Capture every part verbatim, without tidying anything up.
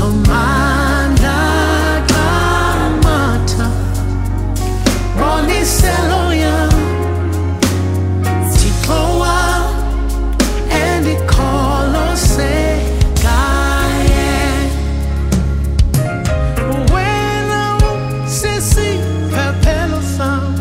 Somanda Kamata Boniseloya Tikoa and the Colose Gaye When I Sisi Pepelo Sound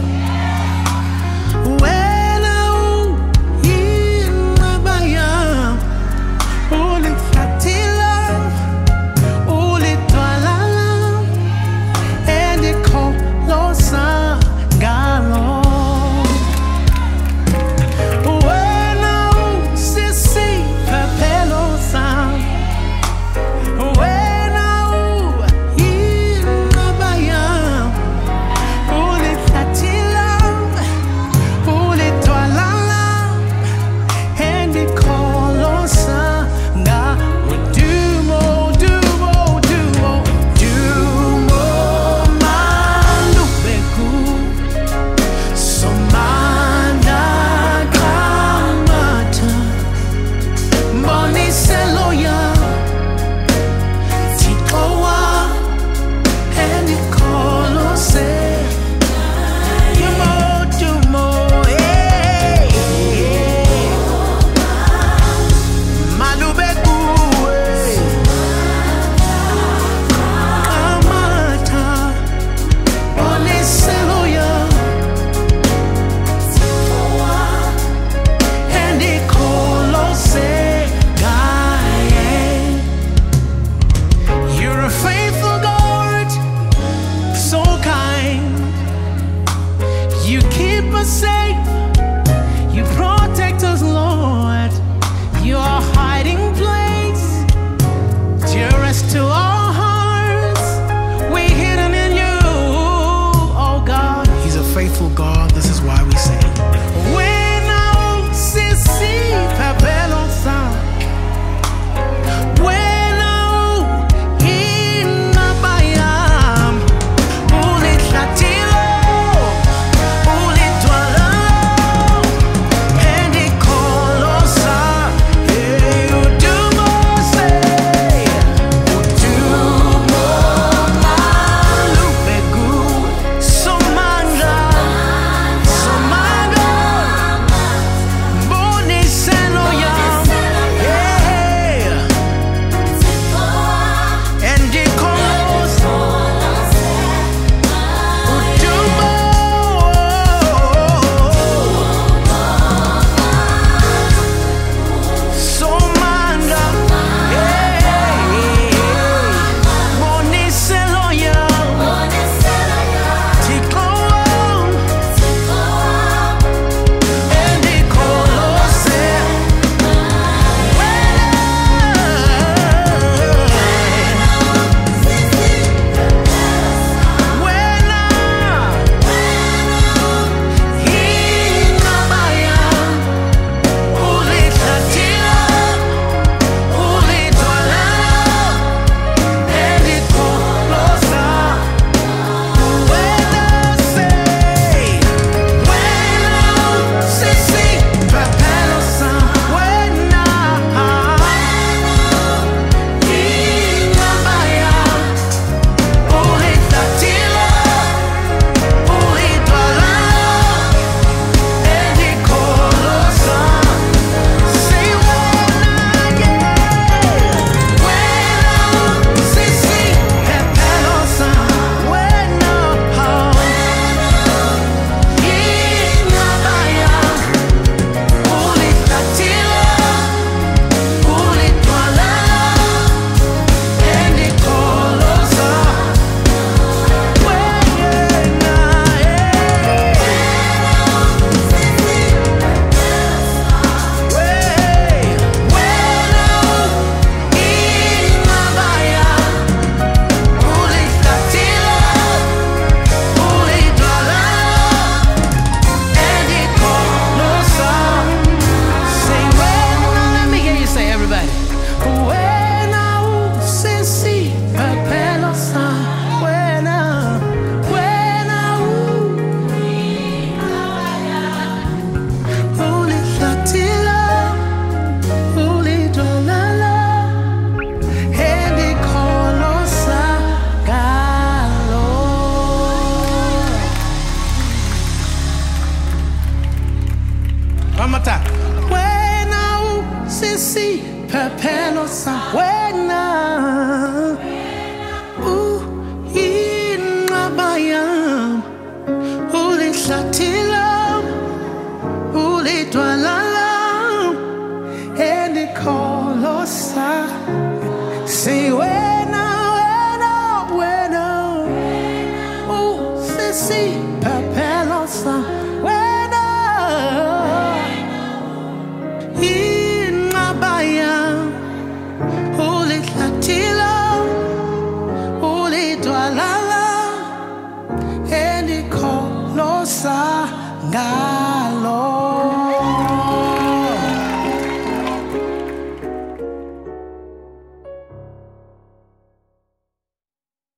When I in Nabaya Holy Fatila Holy Twalala and the Colosa Galo When I Sisi Pepelo Sound When I in Nabaya Holy Fatila Holy Twalala and the Colosa Ga Dumo Dumo Dumo Dumo Malubeku Somanda Kamata Boniseloya Tikoa and the Colose Dumo Dumo eh Malubeku eh Kamata Boniseloya and the Colose Gaye You're a faithful God, so kind. You keep us safe, you protect us, Lord. You're a hiding place, dearest to our hearts. We're hidden in you, oh God. He's a faithful God, this is why we sing. When I Sisi Pepelo Sound When I in Nabayam Holy Latilo Holy Dwala and the Colosa Hey, you do more say You do God.